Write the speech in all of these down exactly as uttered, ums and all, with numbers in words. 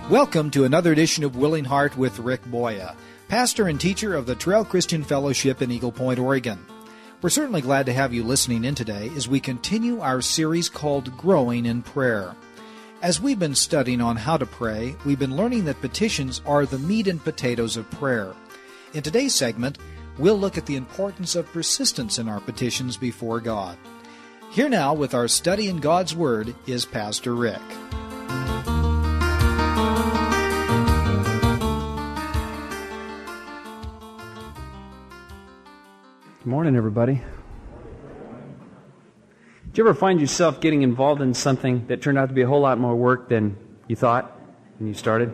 Welcome to another edition of Willing Heart with Rick Boya, pastor and teacher of the Trail Christian Fellowship in Eagle Point, Oregon. We're certainly glad to have you listening in today as we continue our series called Growing in Prayer. As we've been studying on how to pray, we've been learning that petitions are the meat and potatoes of prayer. In today's segment, we'll look at the importance of persistence in our petitions before God. Here now with our study in God's Word is Pastor Rick. Good morning, everybody. Did you ever find yourself getting involved in something that turned out to be a whole lot more work than you thought when you started?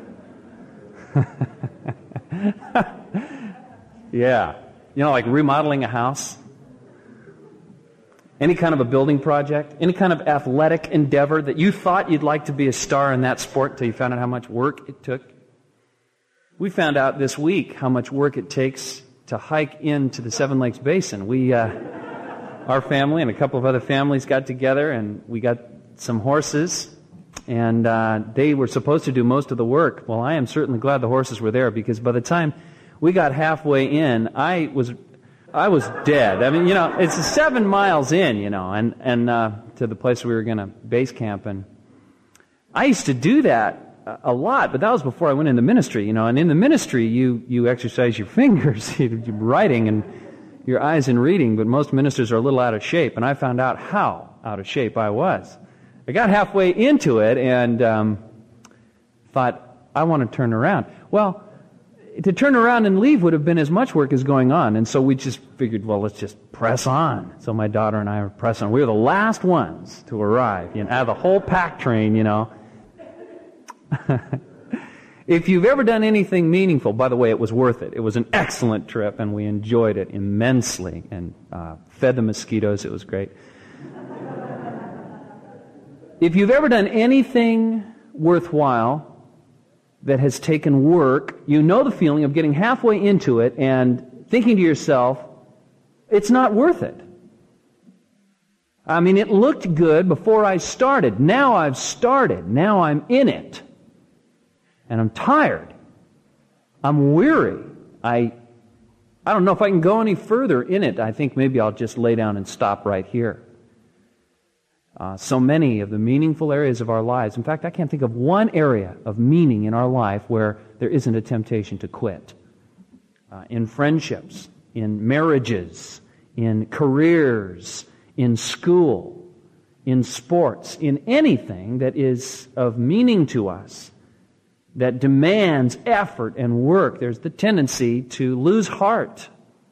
Yeah. You know, like remodeling a house? Any kind of a building project? Any kind of athletic endeavor that you thought you'd like to be a star in that sport until you found out how much work it took? We found out this week how much work it takes to hike into the Seven Lakes Basin. We, uh, our family and a couple of other families got together and we got some horses and uh, they were supposed to do most of the work. Well, I am certainly glad the horses were there because by the time we got halfway in, I was I was dead. I mean, you know, it's seven miles in, you know, and, and uh, to the place we were going to base camp. And I used to do that a lot, but that was before I went into ministry, you know, and in the ministry you, you exercise your fingers, you're writing and your eyes in reading, but most ministers are a little out of shape, and I found out how out of shape I was. I got halfway into it and um, thought, I want to turn around. Well, to turn around and leave would have been as much work as going on, and so we just figured, well, let's just press on. So my daughter and I were pressing on. We were the last ones to arrive, you know, out of the whole pack train, you know. If you've ever done anything meaningful, by the way, it was worth it. It was an excellent trip, and we enjoyed it immensely, and uh, fed the mosquitoes. It was great. If you've ever done anything worthwhile that has taken work, you know the feeling of getting halfway into it and thinking to yourself, it's not worth it. I mean, it looked good before I started. Now I've started. Now I'm in it. And I'm tired. I'm weary. I I don't know if I can go any further in it. I think maybe I'll just lay down and stop right here. Uh, so many of the meaningful areas of our lives, in fact, I can't think of one area of meaning in our life where there isn't a temptation to quit. Uh, in friendships, in marriages, in careers, in school, in sports, in anything that is of meaning to us, that demands effort and work, there's the tendency to lose heart,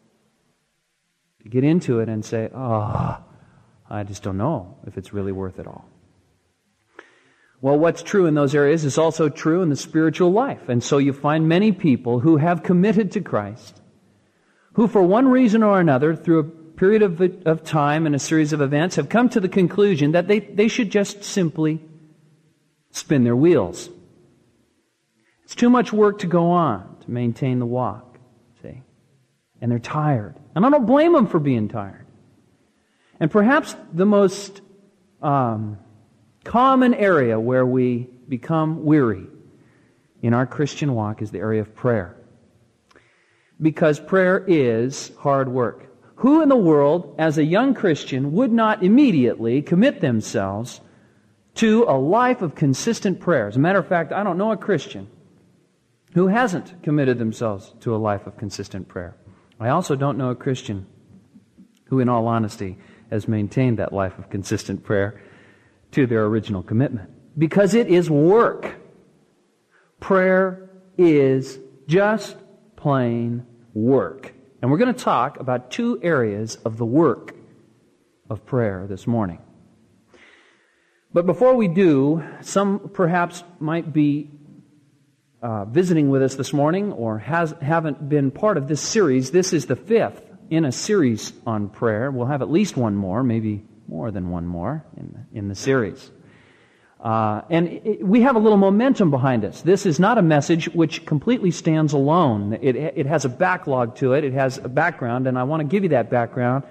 to get into it and say, oh, I just don't know if it's really worth it all. Well, what's true in those areas is also true in the spiritual life. And so you find many people who have committed to Christ, who for one reason or another, through a period of, of time and a series of events, have come to the conclusion that they, they should just simply spin their wheels. It's too much work to go on to maintain the walk, see? And they're tired. And I don't blame them for being tired. And perhaps the most um, common area where we become weary in our Christian walk is the area of prayer. Because prayer is hard work. Who in the world, as a young Christian, would not immediately commit themselves to a life of consistent prayer? As a matter of fact, I don't know a Christian who hasn't committed themselves to a life of consistent prayer. I also don't know a Christian who, in all honesty, has maintained that life of consistent prayer to their original commitment. Because it is work. Prayer is just plain work. And we're going to talk about two areas of the work of prayer this morning. But before we do, some perhaps might be uh, visiting with us this morning or has, haven't been part of this series. This is the fifth in a series on prayer. We'll have at least one more, maybe more than one more in the, in the series. Uh, and it, we have a little momentum behind us. This is not a message which completely stands alone. It, it has a backlog to it. It has a background, and I want to give you that background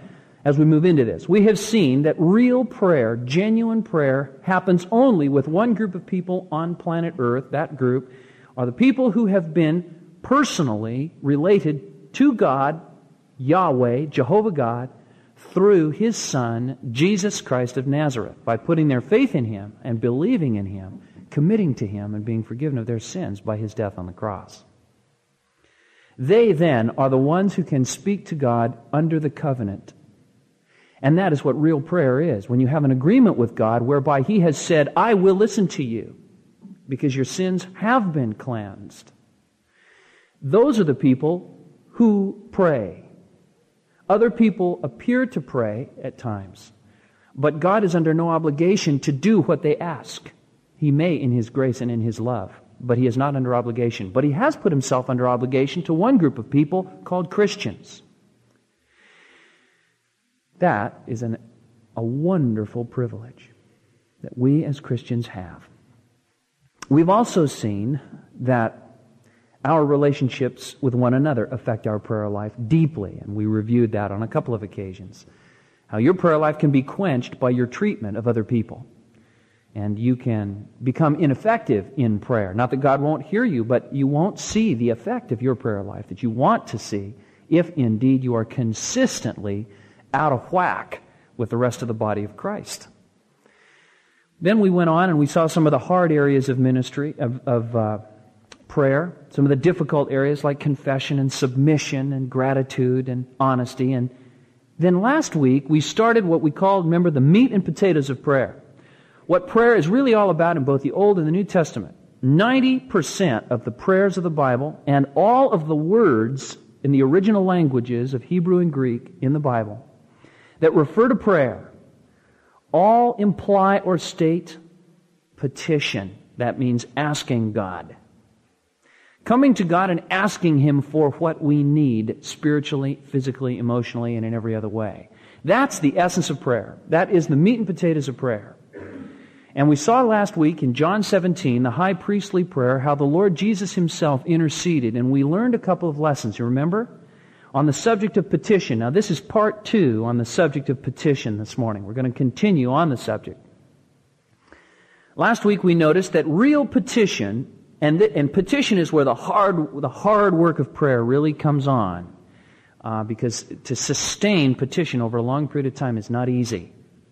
as we move into this. We have seen that real prayer, genuine prayer, happens only with one group of people on planet Earth. That group are the people who have been personally related to God, Yahweh, Jehovah God, through His Son, Jesus Christ of Nazareth, by putting their faith in Him and believing in Him, committing to Him and being forgiven of their sins by His death on the cross. They then are the ones who can speak to God under the covenant. And that is what real prayer is. When you have an agreement with God whereby He has said, I will listen to you because your sins have been cleansed. Those are the people who pray. Other people appear to pray at times, but God is under no obligation to do what they ask. He may in His grace and in His love, but He is not under obligation. But He has put Himself under obligation to one group of people called Christians. That is an, a wonderful privilege that we as Christians have. We've also seen that our relationships with one another affect our prayer life deeply, and we reviewed that on a couple of occasions. How your prayer life can be quenched by your treatment of other people. And you can become ineffective in prayer. Not that God won't hear you, but you won't see the effect of your prayer life that you want to see if indeed you are consistently out of whack with the rest of the body of Christ. Then we went on and we saw some of the hard areas of ministry, of, of uh, prayer, some of the difficult areas like confession and submission and gratitude and honesty. And then last week we started what we called, remember, the meat and potatoes of prayer. What prayer is really all about in both the Old and the New Testament. ninety percent of the prayers of the Bible and all of the words in the original languages of Hebrew and Greek in the Bible that refer to prayer all imply or state petition. That means asking God. Coming to God and asking Him for what we need spiritually, physically, emotionally, and in every other way. That's the essence of prayer. That is the meat and potatoes of prayer. And we saw last week in John seventeen, the high priestly prayer, how the Lord Jesus Himself interceded. And we learned a couple of lessons, you remember? On the subject of petition. Now this is part two on the subject of petition this morning. We're going to continue on the subject. Last week we noticed that real petition, and, th- and petition is where the hard, the hard work of prayer really comes on. Uh, because to sustain petition over a long period of time is not easy.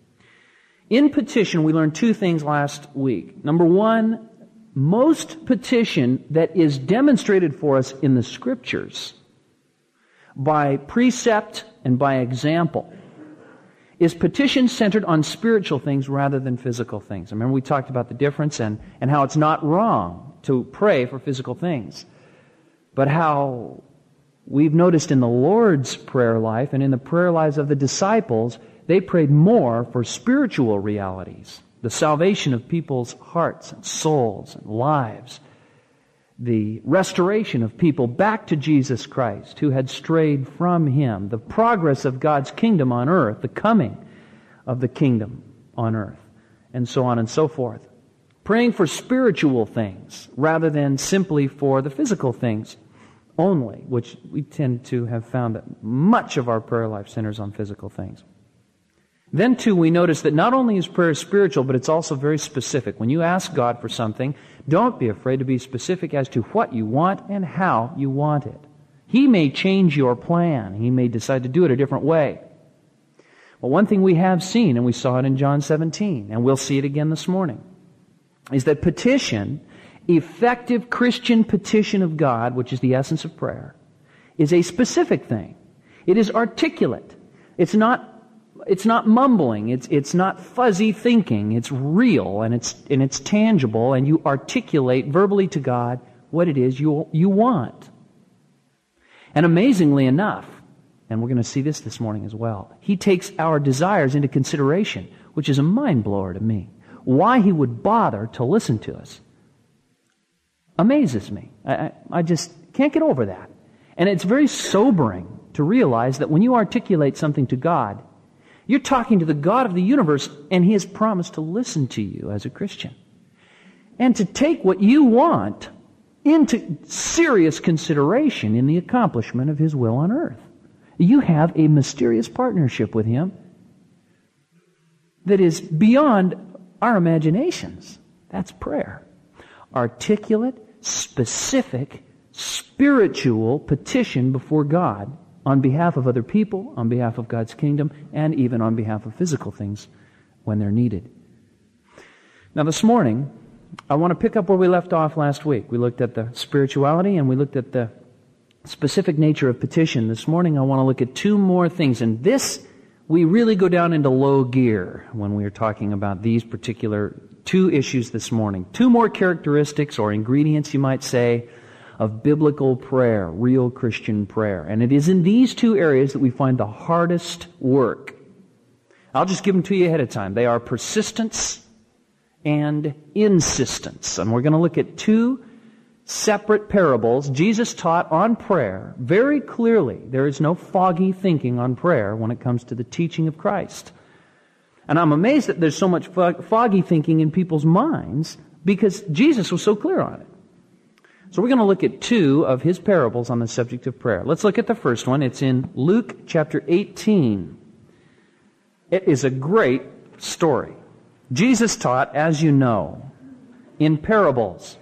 In petition, we learned two things last week. Number one, most petition that is demonstrated for us in the Scriptures by precept and by example is petition centered on spiritual things rather than physical things. Remember we talked about the difference and, and how it's not wrong to pray for physical things, but how we've noticed in the Lord's prayer life and in the prayer lives of the disciples, they prayed more for spiritual realities, the salvation of people's hearts and souls and lives, the restoration of people back to Jesus Christ who had strayed from Him, the progress of God's kingdom on earth, the coming of the kingdom on earth, and so on and so forth. Praying for spiritual things rather than simply for the physical things only, which we tend to have found that much of our prayer life centers on physical things. Then, too, we notice that not only is prayer spiritual, but it's also very specific. When you ask God for something, don't be afraid to be specific as to what you want and how you want it. He may change your plan. He may decide to do it a different way. Well, one thing we have seen, and we saw it in John seventeen, and we'll see it again this morning, is that petition, effective Christian petition of God, which is the essence of prayer, is a specific thing. It is articulate. It's not It's not mumbling. It's it's not fuzzy thinking. It's real and it's and it's tangible, and you articulate verbally to God what it is you you want. And amazingly enough, and we're going to see this this morning as well, He takes our desires into consideration, which is a mind blower to me. Why He would bother to listen to us amazes me. I, I, I just can't get over that. And it's very sobering to realize that when you articulate something to God, you're talking to the God of the universe, and He has promised to listen to you as a Christian. And to take what you want into serious consideration in the accomplishment of His will on earth. You have a mysterious partnership with Him that is beyond our imaginations. That's prayer. Articulate, specific, spiritual petition before God on behalf of other people, on behalf of God's kingdom, and even on behalf of physical things when they're needed. Now this morning, I want to pick up where we left off last week. We looked at the spirituality and we looked at the specific nature of petition. This morning I want to look at two more things. And this, we really go down into low gear when we are talking about these particular two issues this morning. Two more characteristics or ingredients, you might say, of biblical prayer, real Christian prayer. And it is in these two areas that we find the hardest work. I'll just give them to you ahead of time. They are persistence and insistence. And we're going to look at two separate parables Jesus taught on prayer very clearly. There is no foggy thinking on prayer when it comes to the teaching of Christ. And I'm amazed that there's so much fog- foggy thinking in people's minds because Jesus was so clear on it. So we're going to look at two of His parables on the subject of prayer. Let's look at the first one. It's in Luke chapter eighteen. It is a great story. Jesus taught, as you know, in parables.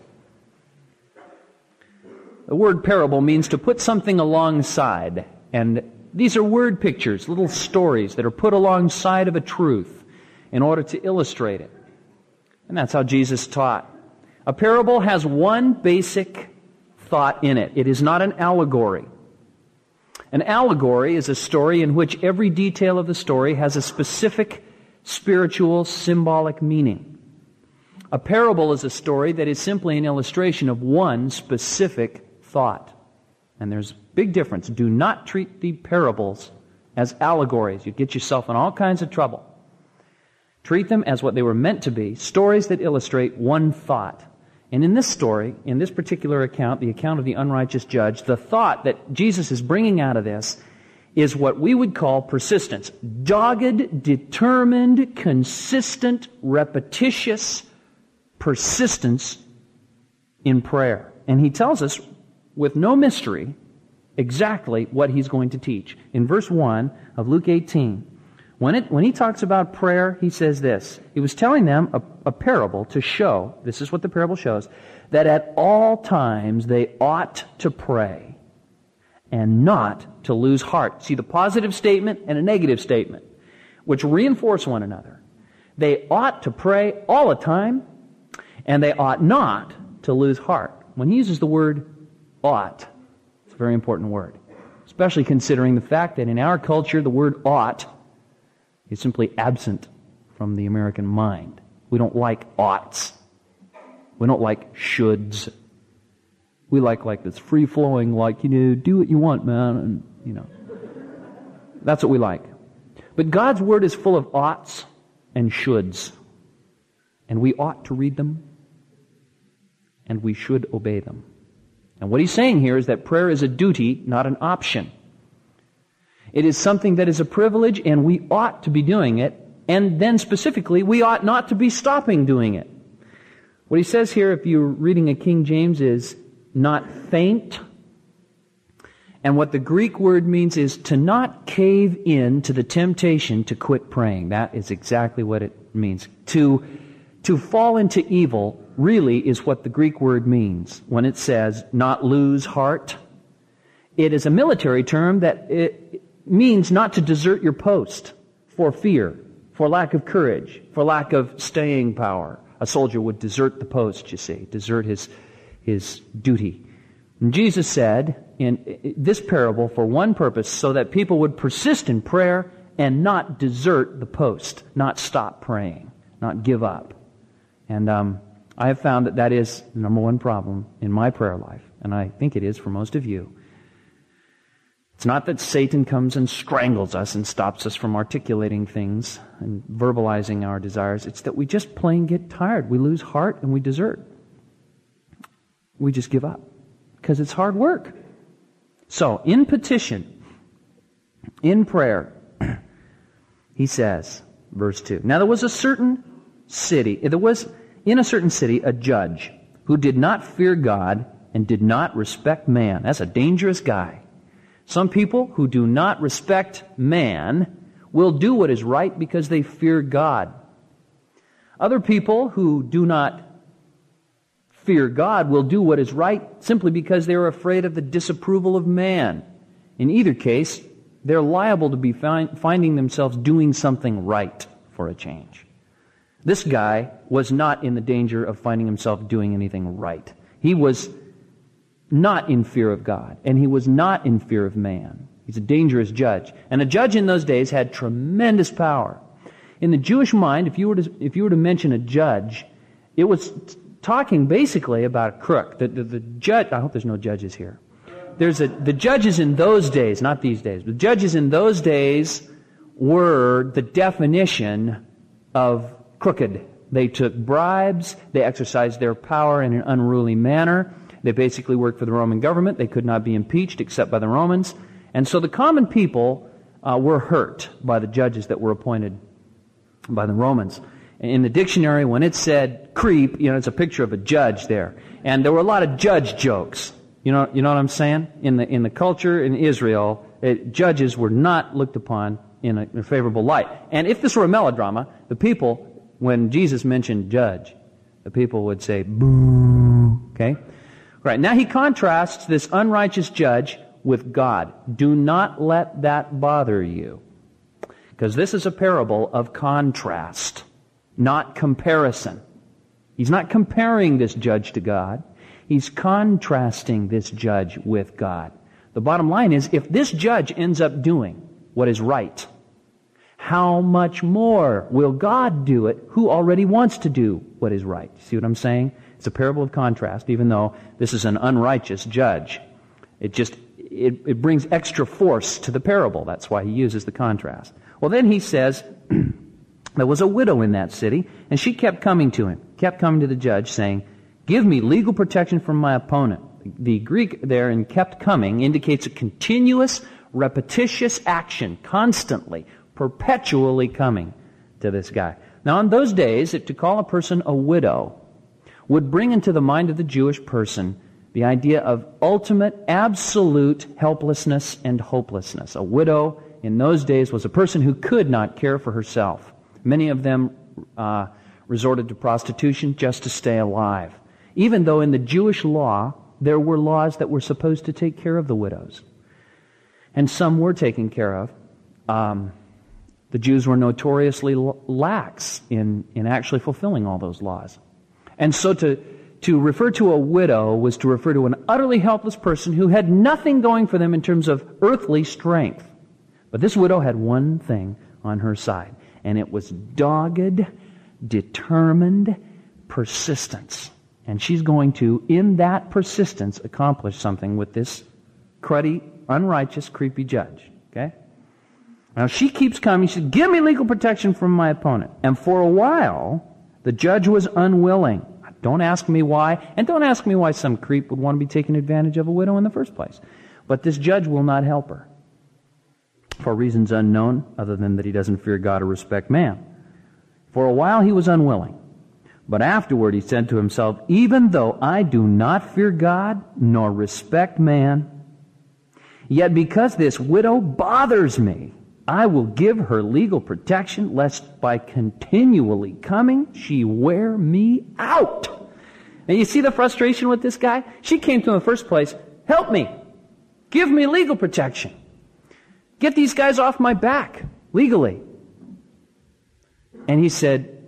The word parable means to put something alongside. And these are word pictures, little stories that are put alongside of a truth in order to illustrate it. And that's how Jesus taught. A parable has one basic thought in it. It is not an allegory. An allegory is a story in which every detail of the story has a specific spiritual, symbolic meaning. A parable is a story that is simply an illustration of one specific thought. And there's a big difference. Do not treat the parables as allegories. You get yourself in all kinds of trouble. Treat them as what they were meant to be, stories that illustrate one thought. And in this story, in this particular account, the account of the unrighteous judge, the thought that Jesus is bringing out of this is what we would call persistence. Dogged, determined, consistent, repetitious persistence in prayer. And He tells us, with no mystery, exactly what He's going to teach. In verse one of Luke eighteen, when, it, when He talks about prayer, He says this. He was telling them a, a parable to show, this is what the parable shows, that at all times they ought to pray and not to lose heart. See the positive statement and a negative statement, which reinforce one another. They ought to pray all the time, and they ought not to lose heart. When He uses the word ought, it's a very important word, especially considering the fact that in our culture the word ought is simply absent from the American mind. We don't like oughts. We don't like shoulds. We like like this free-flowing, like, you know, do what you want, man, and, you know. That's what we like. But God's Word is full of oughts and shoulds. And we ought to read them, and we should obey them. And what He's saying here is that prayer is a duty, not an option. It is something that is a privilege, and we ought to be doing it. And then specifically, we ought not to be stopping doing it. What He says here, if you're reading a King James, is not faint. And what the Greek word means is to not cave in to the temptation to quit praying. That is exactly what it means. To, to fall into evil really is what the Greek word means when it says not lose heart. It is a military term that it means not to desert your post for fear, for lack of courage, for lack of staying power. A soldier would desert the post, you see, desert his, his duty. And Jesus said in this parable for one purpose, so that people would persist in prayer and not desert the post, not stop praying, not give up. And um, I have found that that is the number one problem in my prayer life, and I think it is for most of you. It's not that Satan comes and strangles us and stops us from articulating things and verbalizing our desires. It's that we just plain get tired. We lose heart and we desert. We just give up because it's hard work. So, in petition, in prayer, he says, verse two, now there was a certain city, there was in a certain city a judge who did not fear God and did not respect man. That's a dangerous guy. Some people who do not respect man will do what is right because they fear God. Other people who do not fear God will do what is right simply because they are afraid of the disapproval of man. In either case, they're liable to be find, finding themselves doing something right for a change. This guy was not in the danger of finding himself doing anything right. He was not in fear of God, and he was not in fear of man. He's a dangerous judge. And a judge in those days had tremendous power. In the Jewish mind, if you were to, if you were to mention a judge, it was t- talking basically about a crook. The, the, the judge, I hope there's no judges here. There's a, the judges in those days, not these days, but the judges in those days were the definition of crooked. They took bribes, they exercised their power in an unruly manner. They basically worked for the Roman government. They could not be impeached except by the Romans. And so the common people uh, were hurt by the judges that were appointed by the Romans. In the dictionary, when it said creep, you know, it's a picture of a judge there. And there were a lot of judge jokes. You know, you know what I'm saying? In the in the culture in Israel, it, judges were not looked upon in a, in a favorable light. And if this were a melodrama, the people, when Jesus mentioned judge, the people would say, boo. Okay? Right. Now he contrasts this unrighteous judge with God. Do not let that bother you. Because this is a parable of contrast, not comparison. He's not comparing this judge to God. He's contrasting this judge with God. The bottom line is, if this judge ends up doing what is right, how much more will God do it, who already wants to do what is right? See what I'm saying? It's a parable of contrast, even though this is an unrighteous judge. It just, it, it brings extra force to the parable. That's why he uses the contrast. Well, then he says, there was a widow in that city, and she kept coming to him, kept coming to the judge, saying, give me legal protection from my opponent. The Greek there in kept coming indicates a continuous, repetitious action, constantly, perpetually coming to this guy. Now, in those days, to call a person a widow would bring into the mind of the Jewish person the idea of ultimate, absolute helplessness and hopelessness. A widow in those days was a person who could not care for herself. Many of them uh, resorted to prostitution just to stay alive. Even though in the Jewish law, there were laws that were supposed to take care of the widows. And some were taken care of. Um, the Jews were notoriously lax in, in actually fulfilling all those laws. And so to, to refer to a widow was to refer to an utterly helpless person who had nothing going for them in terms of earthly strength. But this widow had one thing on her side, and it was dogged, determined persistence. And she's going to, in that persistence, accomplish something with this cruddy, unrighteous, creepy judge. Okay? Now she keeps coming. She says, give me legal protection from my opponent. And for a while, the judge was unwilling. Don't ask me why, and don't ask me why some creep would want to be taking advantage of a widow in the first place. But this judge will not help her for reasons unknown, other than that he doesn't fear God or respect man. For a while he was unwilling. But afterward he said to himself, even though I do not fear God nor respect man, yet because this widow bothers me, I will give her legal protection, lest by continually coming she wear me out. Now you see the frustration with this guy? She came to him in the first place, help me, give me legal protection. Get these guys off my back, legally. And he said,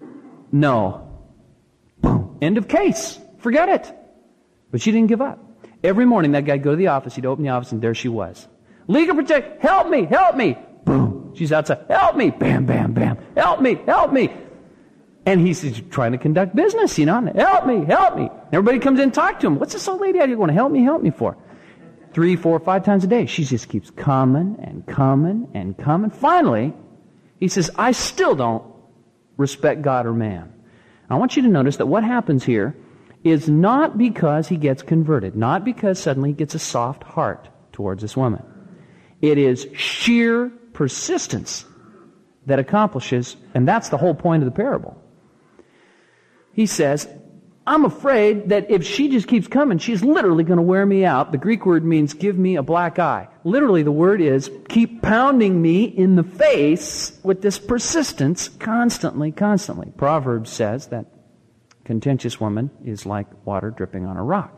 no. Boom. End of case. Forget it. But she didn't give up. Every morning that guy'd go to the office, he'd open the office, and there she was. Legal protection, help me, help me. Boom. She's outside, help me, bam, bam, bam. Help me, help me. And he's trying to conduct business, you know. Help me, help me. Everybody comes in and talks to him. What's this old lady out here going to help me, help me for? Three, four, five times a day. She just keeps coming and coming and coming. Finally, he says, I still don't respect God or man. I want you to notice that what happens here is not because he gets converted, not because suddenly he gets a soft heart towards this woman. It is sheer persistence that accomplishes, and that's the whole point of the parable. He says, I'm afraid that if she just keeps coming, she's literally going to wear me out. The Greek word means give me a black eye. Literally, the word is keep pounding me in the face with this persistence constantly, constantly. Proverbs says that contentious woman is like water dripping on a rock.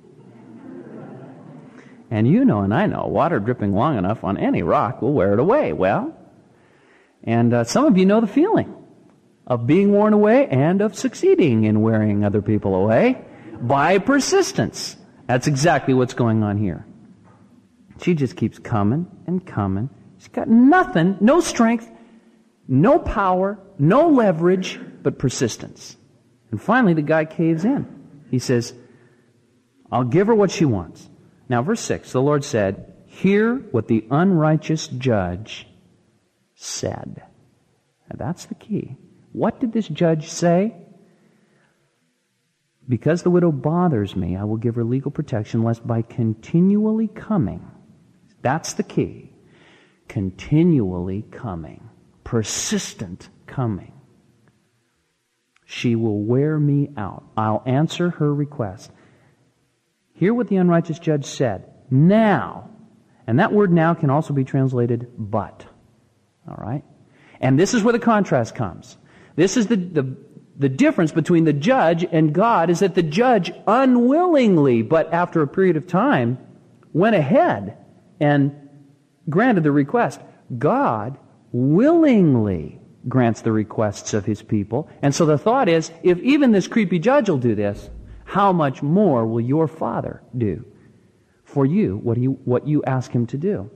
And you know and I know, water dripping long enough on any rock will wear it away. Well, and uh, some of you know the feeling of being worn away and of succeeding in wearing other people away by persistence. That's exactly what's going on here. She just keeps coming and coming. She's got nothing, no strength, no power, no leverage, but persistence. And finally the guy caves in. He says, I'll give her what she wants. Now verse six, the Lord said, hear what the unrighteous judge said. Now that's the key. What did this judge say? Because the widow bothers me, I will give her legal protection, lest by continually coming, that's the key, continually coming, persistent coming, she will wear me out. I'll answer her request. Hear what the unrighteous judge said. Now, and that word now can also be translated but. All right? And this is where the contrast comes. This is the, the, the difference between the judge and God, is that the judge unwillingly, but after a period of time, went ahead and granted the request. God willingly grants the requests of His people. And so the thought is, if even this creepy judge will do this, how much more will your Father do for you what you, what you ask Him to do?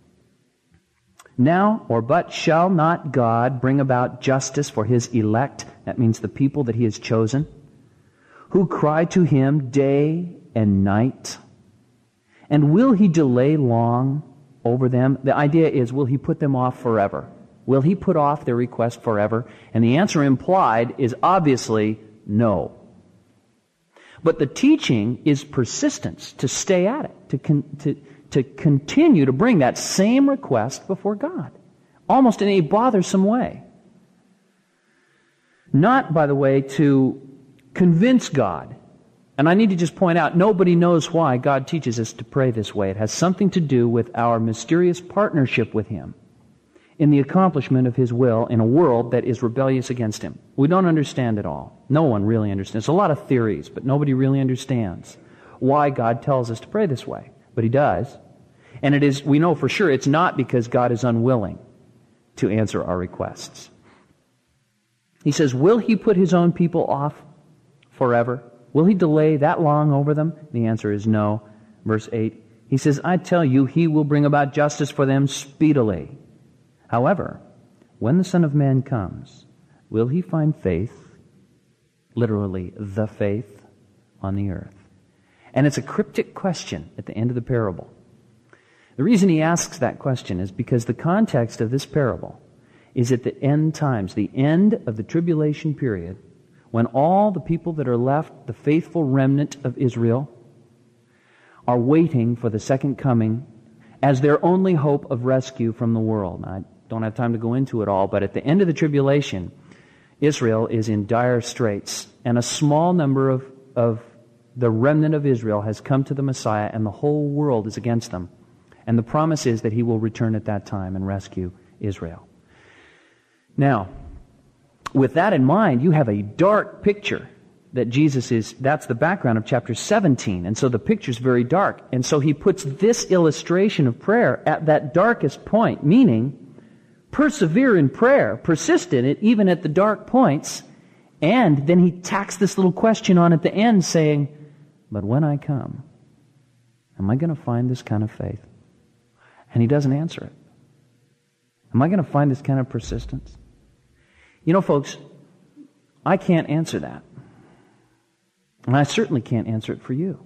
Now, or but, shall not God bring about justice for His elect? That means the people that He has chosen, who cry to Him day and night. And will He delay long over them? The idea is, will He put them off forever? Will He put off their request forever? And the answer implied is obviously no. But the teaching is persistence, to stay at it, to con- to to continue to bring that same request before God, almost in a bothersome way. Not, by the way, to convince God. And I need to just point out, nobody knows why God teaches us to pray this way. It has something to do with our mysterious partnership with Him in the accomplishment of His will in a world that is rebellious against Him. We don't understand it all. No one really understands. There's a lot of theories, but nobody really understands why God tells us to pray this way. But He does. And it is, we know for sure it's not because God is unwilling to answer our requests. He says, will He put His own people off forever? Will He delay that long over them? The answer is no. Verse eight, He says, I tell you, He will bring about justice for them speedily. However, when the Son of Man comes, will He find faith, literally the faith, on the earth? And it's a cryptic question at the end of the parable. The reason He asks that question is because the context of this parable is at the end times, the end of the tribulation period, when all the people that are left, the faithful remnant of Israel, are waiting for the second coming as their only hope of rescue from the world. Now, I don't have time to go into it all, but at the end of the tribulation, Israel is in dire straits, and a small number of, of the remnant of Israel has come to the Messiah, and the whole world is against them. And the promise is that He will return at that time and rescue Israel. Now, with that in mind, you have a dark picture that Jesus is, that's the background of chapter seventeen. And so the picture's very dark. And so He puts this illustration of prayer at that darkest point, meaning persevere in prayer, persist in it, even at the dark points. And then He tacks this little question on at the end saying, but when I come, am I going to find this kind of faith? And He doesn't answer it. Am I going to find this kind of persistence? You know, folks, I can't answer that. And I certainly can't answer it for you.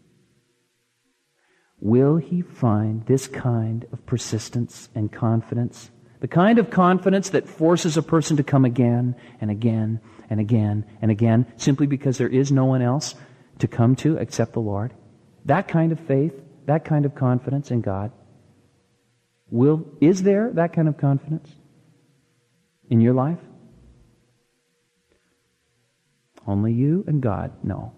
Will He find this kind of persistence and confidence? The kind of confidence that forces a person to come again and again and again and again simply because there is no one else to come to except the Lord? That kind of faith, that kind of confidence in God. Will, is there that kind of confidence in your life? Only you and God know.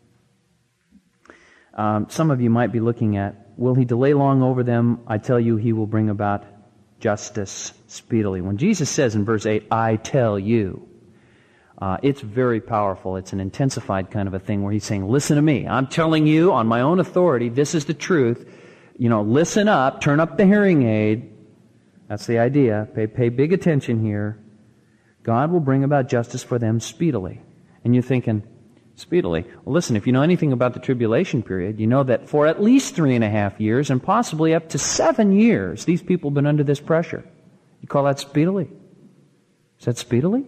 Um, some of you might be looking at, will he delay long over them? I tell you, he will bring about justice speedily. When Jesus says in verse eight, I tell you, uh, it's very powerful. It's an intensified kind of a thing where he's saying, listen to me. I'm telling you on my own authority, this is the truth. You know, listen up, turn up the hearing aid. That's the idea. Pay, pay big attention here. God will bring about justice for them speedily. And you're thinking, speedily? Well, listen, if you know anything about the tribulation period, you know that for at least three and a half years and possibly up to seven years, these people have been under this pressure. You call that speedily? Is that speedily?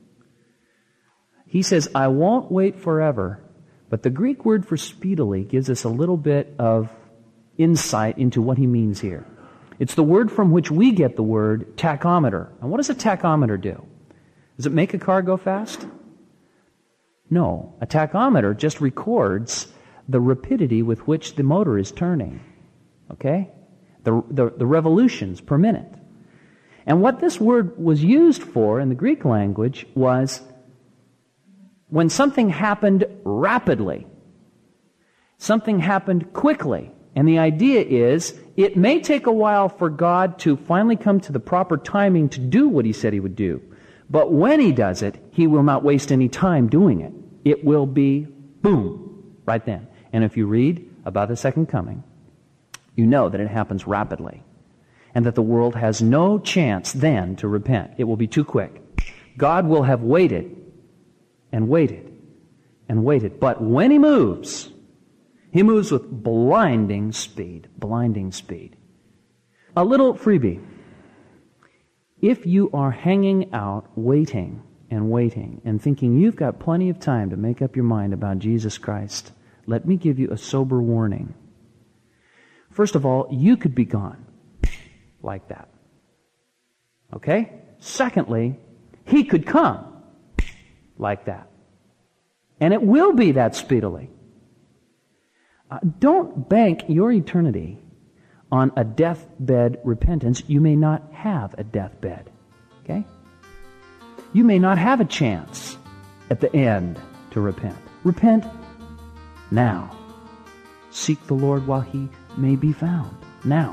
He says, I won't wait forever. But the Greek word for speedily gives us a little bit of insight into what he means here. It's the word from which we get the word tachometer. And what does a tachometer do? Does it make a car go fast? No. A tachometer just records the rapidity with which the motor is turning. Okay? The, the, the revolutions per minute. And what this word was used for in the Greek language was when something happened rapidly. Something happened quickly. And the idea is, it may take a while for God to finally come to the proper timing to do what he said he would do. But when he does it, he will not waste any time doing it. It will be boom, right then. And if you read about the second coming, you know that it happens rapidly. And that the world has no chance then to repent. It will be too quick. God will have waited and waited and waited. But when he moves, he moves with blinding speed. Blinding speed. A little freebie. If you are hanging out, waiting and waiting, and thinking you've got plenty of time to make up your mind about Jesus Christ, let me give you a sober warning. First of all, you could be gone like that. Okay? Secondly, he could come like that. And it will be that speedily. Uh, don't bank your eternity on a deathbed repentance. You may not have a deathbed. Okay? You may not have a chance at the end to repent. Repent now. Seek the Lord while he may be found. Now.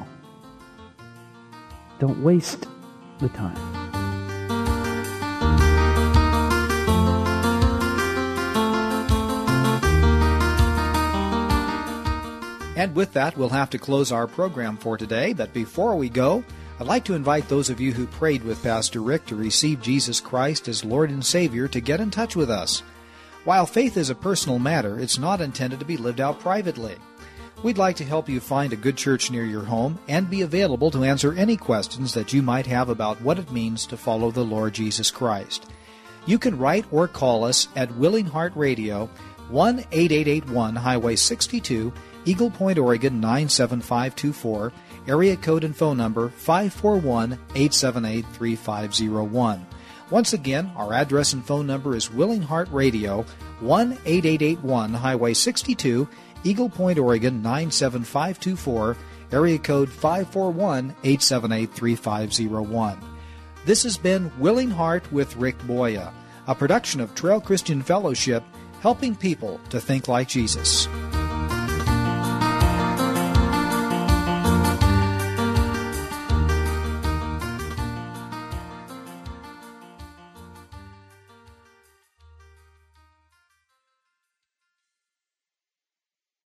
Don't waste the time. And with that, we'll have to close our program for today. But before we go, I'd like to invite those of you who prayed with Pastor Rick to receive Jesus Christ as Lord and Savior to get in touch with us. While faith is a personal matter, it's not intended to be lived out privately. We'd like to help you find a good church near your home and be available to answer any questions that you might have about what it means to follow the Lord Jesus Christ. You can write or call us at Willing Heart Radio, one eight eight eight one Highway sixty-two, Eagle Point, Oregon nine seven five two four, area code and phone number five four one, eight seven eight, three five zero one. Once again, our address and phone number is Willing Heart Radio, one eight eight eight one Highway sixty-two, Eagle Point, Oregon nine seven five two four, area code five four one, eight seven eight, three five zero one. This has been Willing Heart with Rick Boya, a production of Trail Christian Fellowship, helping people to think like Jesus.